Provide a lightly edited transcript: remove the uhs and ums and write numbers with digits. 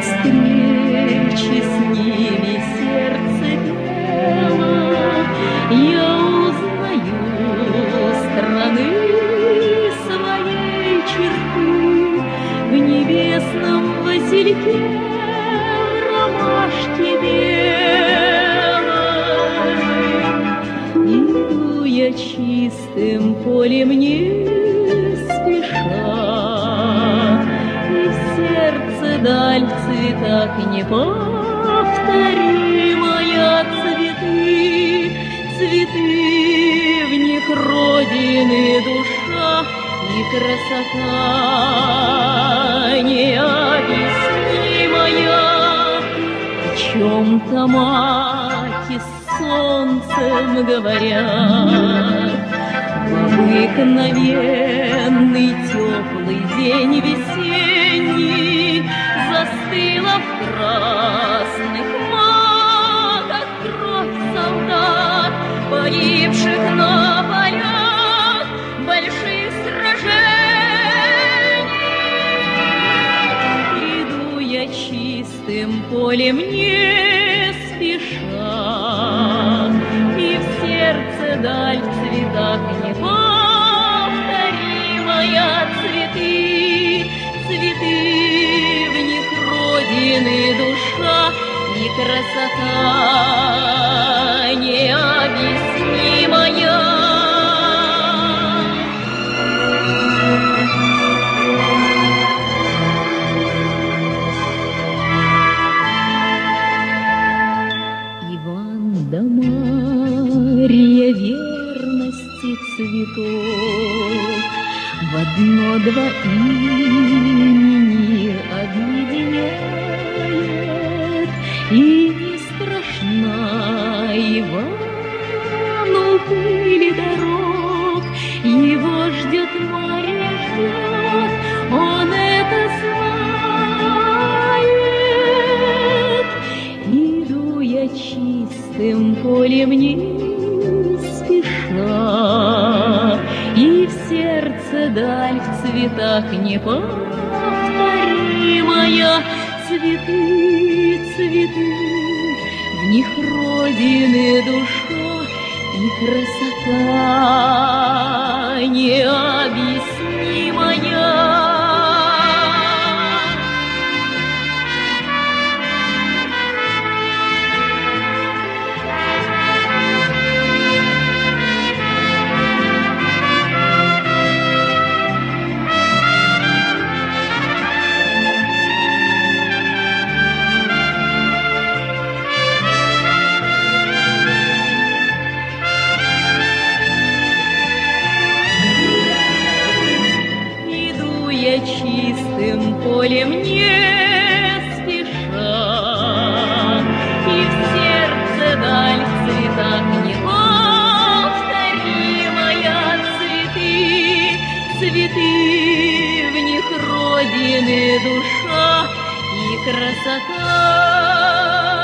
встречи с ними сердце пело. Я узнаю страны своей черты в небесном васильке, в ромашке белой. Иду я чистым полем не спеша, и в сердце даль в цветах неповторимая. Цветы, в них родины душа и красота необъяснимая. О чем-то маки с солнцем говорят. В обыкновенный теплый день весенний застыла в красных маках кровь солдат, погибших на полях больших сражений. Иду я чистым полем не спеша, и в сердце даль в цветах неповторимая. Цветы, в них родины душа и красота необъяснимая. Иван да Марья верности цветов в одно-два имени объединяет, и не страшна Ивану пыли дорог. Его ждет Марья, ждет, он это знает. Иду я чистым полем не спеша, и в сердце даль в цветах неповторимая. Цветы, в них родины душа и красота необъяснимая. Чистым полем не спеша, и в сердце даль в цветах неповторимая. Цветы, в них родины душа и красота